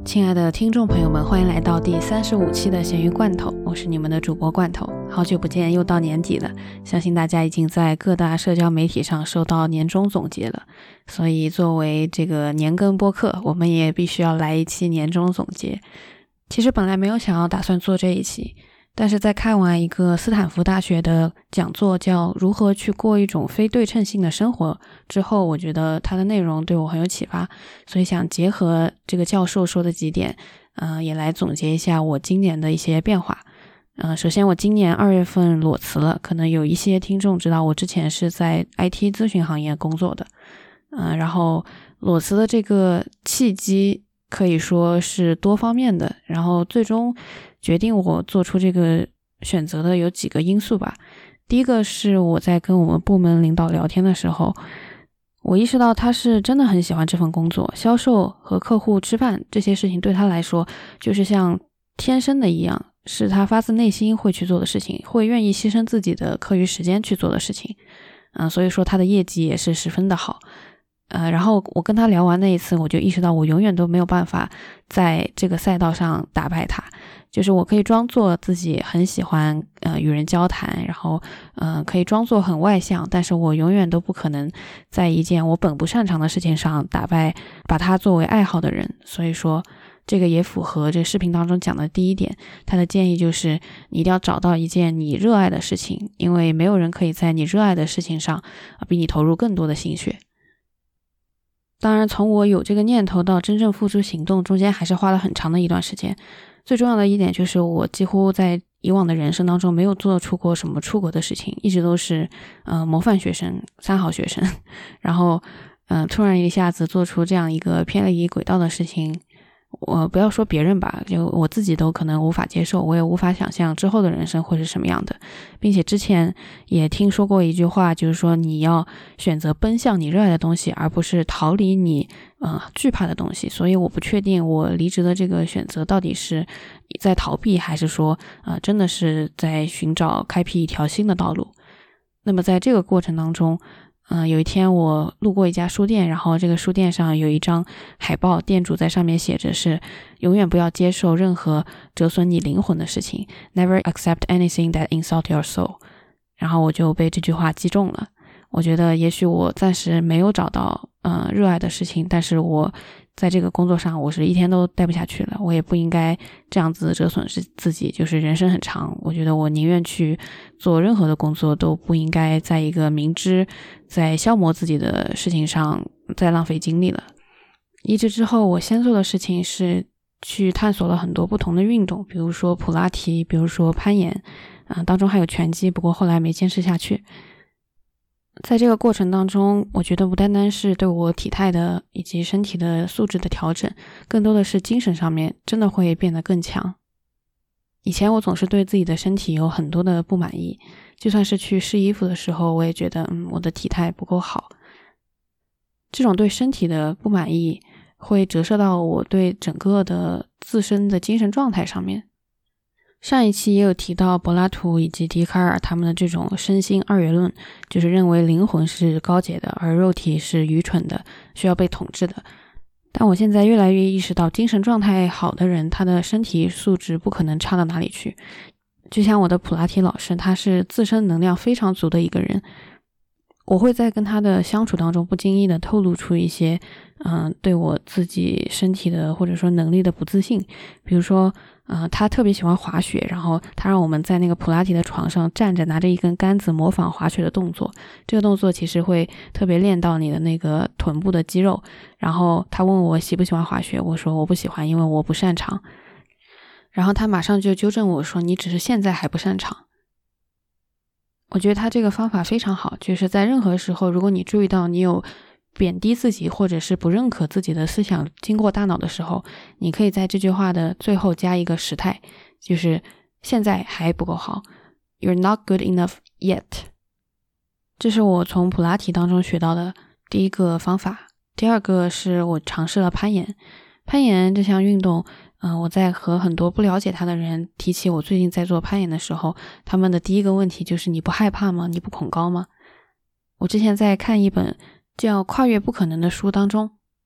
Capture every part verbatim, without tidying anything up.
亲爱的听众朋友们，欢迎来到第三十五期的咸鱼罐头，我是你们的主播罐头。好久不见，又到年底了，相信大家已经在各大社交媒体上收到年终总结了，所以作为这个年更播客，我们也必须要来一期年终总结。其实本来没有想要打算做这一期，但是在看完一个斯坦福大学的讲座叫如何去过一种非对称性的生活之后，我觉得它的内容对我很有启发，所以想结合这个教授说的几点，呃，也来总结一下我今年的一些变化。呃，首先我今年二月份裸辞了，可能有一些听众知道我之前是在 I T 咨询行业工作的，呃，然后裸辞的这个契机可以说是多方面的，然后最终决定我做出这个选择的有几个因素吧。第一个是我在跟我们部门领导聊天的时候，我意识到他是真的很喜欢这份工作，销售和客户吃饭这些事情对他来说就是像天生的一样，是他发自内心会去做的事情，会愿意牺牲自己的课余时间去做的事情。嗯、呃，所以说他的业绩也是十分的好。呃，然后我跟他聊完那一次，我就意识到我永远都没有办法在这个赛道上打败他。就是我可以装作自己很喜欢呃与人交谈，然后呃可以装作很外向，但是我永远都不可能在一件我本不擅长的事情上打败把它作为爱好的人。所以说这个也符合这视频当中讲的第一点，他的建议就是你一定要找到一件你热爱的事情，因为没有人可以在你热爱的事情上比你投入更多的心血。当然从我有这个念头到真正付诸行动中间还是花了很长的一段时间。最重要的一点就是我几乎在以往的人生当中没有做出过什么出国的事情，一直都是呃模范学生，三好学生，然后呃突然一下子做出这样一个偏离轨道的事情，我不要说别人吧，就我自己都可能无法接受，我也无法想象之后的人生会是什么样的。并且之前也听说过一句话，就是说你要选择奔向你热爱的东西，而不是逃离你呃惧怕的东西。所以我不确定我离职的这个选择到底是在逃避，还是说呃真的是在寻找开辟一条新的道路。那么在这个过程当中嗯、呃，有一天我路过一家书店，然后这个书店上有一张海报，店主在上面写着是永远不要接受任何折损你灵魂的事情 Never accept anything that insult your soul。 然后我就被这句话击中了。我觉得也许我暂时没有找到呃热爱的事情，但是我在这个工作上我是一天都待不下去了，我也不应该这样子折损自己，就是人生很长，我觉得我宁愿去做任何的工作，都不应该在一个明知在消磨自己的事情上再浪费精力了。离职之后我先做的事情是去探索了很多不同的运动，比如说普拉提，比如说攀岩、呃、当中还有拳击，不过后来没坚持下去。在这个过程当中，我觉得不单单是对我体态的以及身体的素质的调整，更多的是精神上面真的会变得更强。以前我总是对自己的身体有很多的不满意，就算是去试衣服的时候，我也觉得嗯，我的体态不够好。这种对身体的不满意会折射到我对整个的自身的精神状态上面。上一期也有提到柏拉图以及笛卡尔他们的这种身心二元论，就是认为灵魂是高洁的，而肉体是愚蠢的，需要被统治的。但我现在越来越意识到，精神状态好的人，他的身体素质不可能差到哪里去。就像我的普拉提老师，他是自身能量非常足的一个人，我会在跟他的相处当中不经意的透露出一些嗯、呃，对我自己身体的或者说能力的不自信。比如说呃，他特别喜欢滑雪，然后他让我们在那个普拉提的床上站着，拿着一根杆子模仿滑雪的动作。这个动作其实会特别练到你的那个臀部的肌肉。然后他问我喜不喜欢滑雪，我说我不喜欢，因为我不擅长。然后他马上就纠正我说，你只是现在还不擅长。我觉得他这个方法非常好，就是在任何时候，如果你注意到你有贬低自己或者是不认可自己的思想经过大脑的时候，你可以在这句话的最后加一个时态，就是现在还不够好， You're not good enough yet。 这是我从普拉提当中学到的第一个方法。第二个是我尝试了攀岩。攀岩这项运动嗯、呃，我在和很多不了解他的人提起我最近在做攀岩的时候，他们的第一个问题就是你不害怕吗？你不恐高吗？我之前在看一本叫《跨越不可能》的书当中，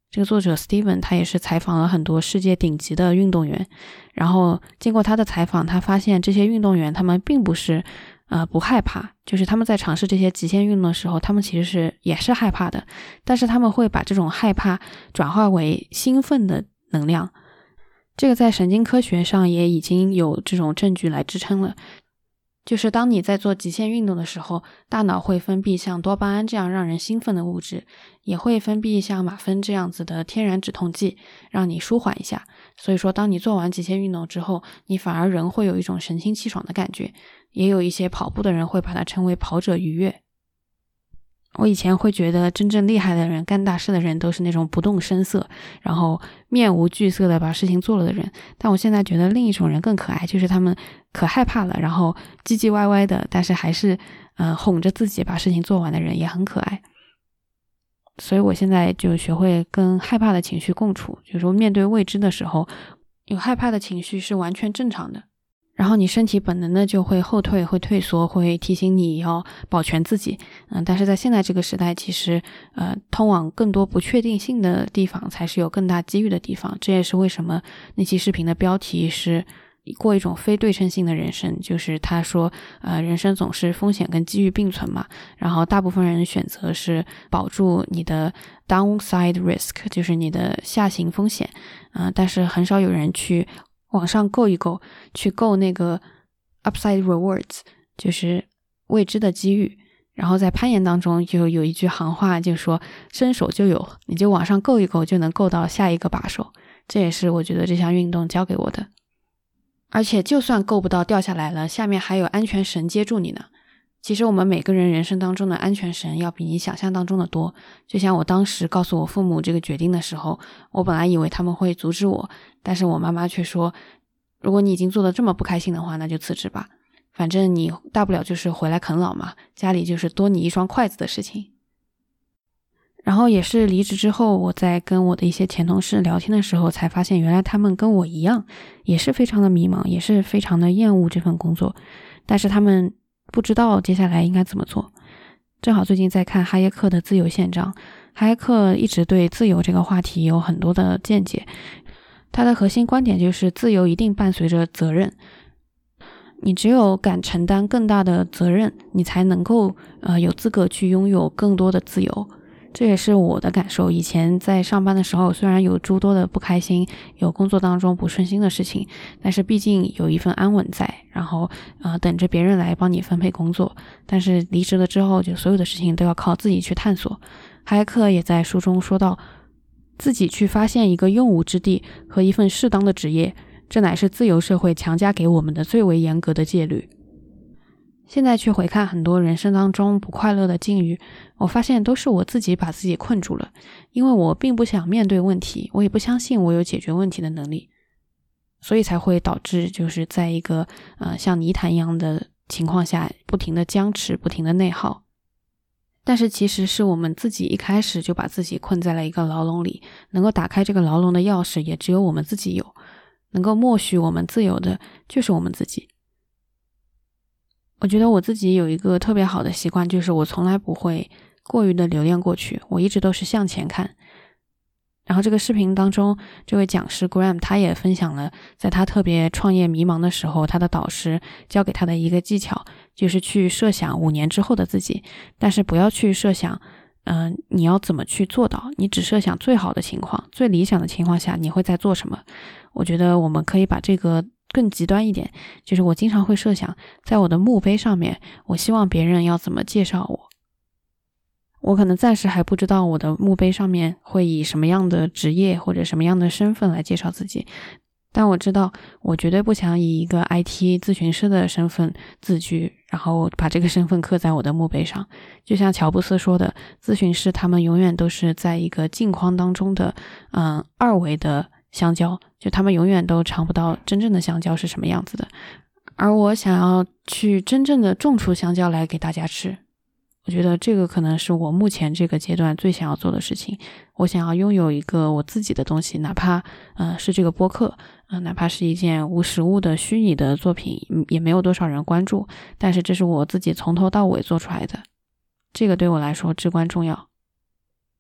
这个作者 Steven 他也是采访了很多世界顶级的运动员，然后经过他的采访，他发现这些运动员他们并不是呃不害怕，就是他们在尝试这些极限运动的时候，他们其实是也是害怕的，但是他们会把这种害怕转化为兴奋的能量。这个在神经科学上也已经有这种证据来支撑了，就是当你在做极限运动的时候，大脑会分泌像多巴胺这样让人兴奋的物质，也会分泌像吗啡这样子的天然止痛剂，让你舒缓一下。所以说当你做完极限运动之后，你反而人会有一种神清气爽的感觉，也有一些跑步的人会把它称为跑者愉悦。我以前会觉得真正厉害的人，干大事的人都是那种不动声色，然后面无惧色的把事情做了的人，但我现在觉得另一种人更可爱，就是他们可害怕了，然后唧唧歪歪的，但是还是呃哄着自己把事情做完的人也很可爱。所以我现在就学会跟害怕的情绪共处，就是说面对未知的时候，有害怕的情绪是完全正常的，然后你身体本能的就会后退，会退缩，会提醒你要保全自己。嗯，但是在现在这个时代，其实呃，通往更多不确定性的地方才是有更大机遇的地方。这也是为什么那期视频的标题是过一种非对称性的人生，就是他说呃，人生总是风险跟机遇并存嘛，然后大部分人选择是保住你的 downside risk， 就是你的下行风险，嗯、呃，但是很少有人去往上够一够，去够那个 upside rewards， 就是未知的机遇。然后在攀岩当中就有一句行话，就说伸手就有，你就往上够一够就能够到下一个把手。这也是我觉得这项运动教给我的。而且就算够不到掉下来了，下面还有安全绳接住你呢。其实我们每个人人生当中的安全绳要比你想象当中的多。就像我当时告诉我父母这个决定的时候，我本来以为他们会阻止我，但是我妈妈却说，如果你已经做得这么不开心的话，那就辞职吧，反正你大不了就是回来啃老嘛，家里就是多你一双筷子的事情。然后也是离职之后，我在跟我的一些前同事聊天的时候，才发现原来他们跟我一样，也是非常的迷茫，也是非常的厌恶这份工作，但是他们不知道接下来应该怎么做。正好最近在看哈耶克的自由宪章，哈耶克一直对自由这个话题有很多的见解，他的核心观点就是自由一定伴随着责任，你只有敢承担更大的责任，你才能够呃有资格去拥有更多的自由。这也是我的感受，以前在上班的时候，虽然有诸多的不开心，有工作当中不顺心的事情，但是毕竟有一份安稳在，然后呃等着别人来帮你分配工作。但是离职了之后，就所有的事情都要靠自己去探索。哈耶克也在书中说到，自己去发现一个用武之地和一份适当的职业，这乃是自由社会强加给我们的最为严格的戒律。现在去回看很多人生当中不快乐的境遇，我发现都是我自己把自己困住了，因为我并不想面对问题，我也不相信我有解决问题的能力，所以才会导致就是在一个呃像泥潭一样的情况下不停的僵持，不停的内耗。但是其实是我们自己一开始就把自己困在了一个牢笼里，能够打开这个牢笼的钥匙也只有我们自己有，能够默许我们自由的就是我们自己。我觉得我自己有一个特别好的习惯，就是我从来不会过于的留恋过去，我一直都是向前看。然后这个视频当中，这位讲师 Graham 他也分享了在他特别创业迷茫的时候，他的导师教给他的一个技巧，就是去设想五年之后的自己，但是不要去设想嗯、呃，你要怎么去做到，你只设想最好的情况，最理想的情况下你会在做什么。我觉得我们可以把这个更极端一点，就是我经常会设想在我的墓碑上面，我希望别人要怎么介绍我。我可能暂时还不知道我的墓碑上面会以什么样的职业或者什么样的身份来介绍自己，但我知道我绝对不想以一个 I T 咨询师的身份自居，然后把这个身份刻在我的墓碑上。就像乔布斯说的，咨询师他们永远都是在一个镜框当中的嗯二维的香蕉，就他们永远都尝不到真正的香蕉是什么样子的。而我想要去真正的种出香蕉来给大家吃，我觉得这个可能是我目前这个阶段最想要做的事情。我想要拥有一个我自己的东西，哪怕呃是这个播客，呃哪怕是一件无实物的虚拟的作品，也没有多少人关注，但是这是我自己从头到尾做出来的，这个对我来说至关重要。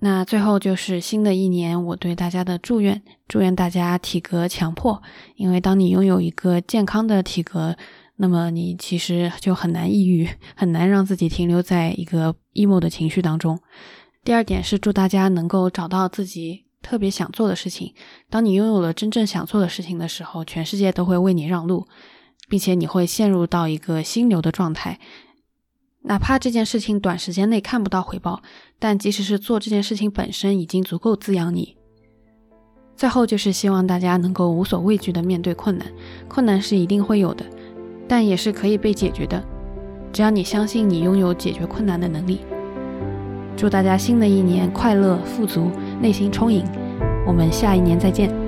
那最后就是新的一年我对大家的祝愿，祝愿大家体格强迫，因为当你拥有一个健康的体格，那么你其实就很难抑郁，很难让自己停留在一个 emo 的情绪当中。第二点是祝大家能够找到自己特别想做的事情，当你拥有了真正想做的事情的时候，全世界都会为你让路，并且你会陷入到一个心流的状态，哪怕这件事情短时间内看不到回报，但即使是做这件事情本身已经足够滋养你。最后就是希望大家能够无所畏惧地面对困难，困难是一定会有的，但也是可以被解决的，只要你相信你拥有解决困难的能力。祝大家新的一年快乐富足，内心充盈，我们下一年再见。